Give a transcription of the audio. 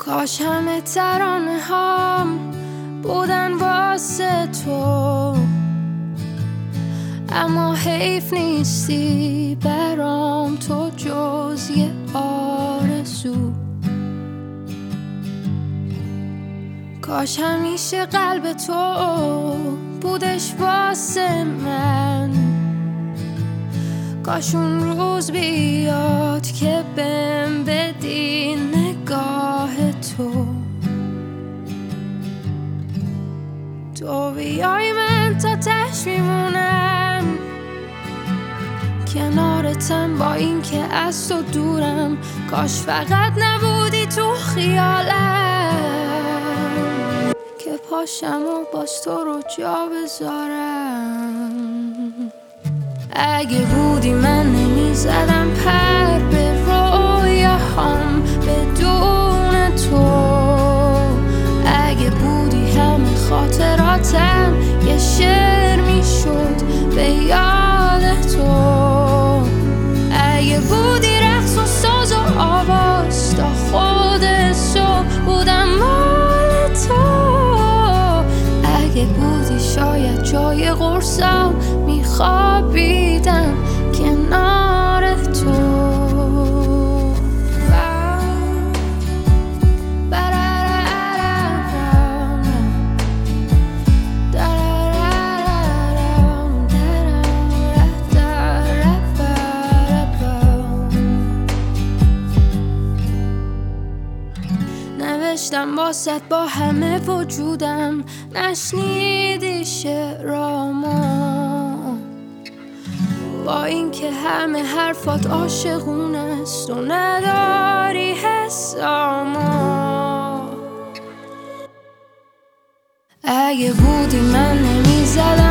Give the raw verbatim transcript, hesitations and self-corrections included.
کاش همه ترانه هام بودن واسه تو، اما حیف نیستی برام تو جز یه آرزو. کاش همیشه قلب تو بودش واسه من، کاش اون روز بیاد که بهم بدی نگاه تو. تو بیای من تا تهش میمونم کنارتم، با این که از تو دورم. کاش فقط نبودی تو خیالم که پاشم و باز تو رو جا بذارم. اگه بودی من نمیزدم پر به رویاهام بدون تو. اگه بودی همه خاطراتم یه شعر میشد به یاد تو. اگه بودی رقص و ساز و آواز تا خود صبح بودم مال تو. اگه بودی شاید جای قرصم میخوابیدم کنار تو. نوشتم باست با همه وجودم، نشنیدی شعرامو، با این که همه حرفات عاشقونه است و نداری حسامو. اگه بودی من نمیزدم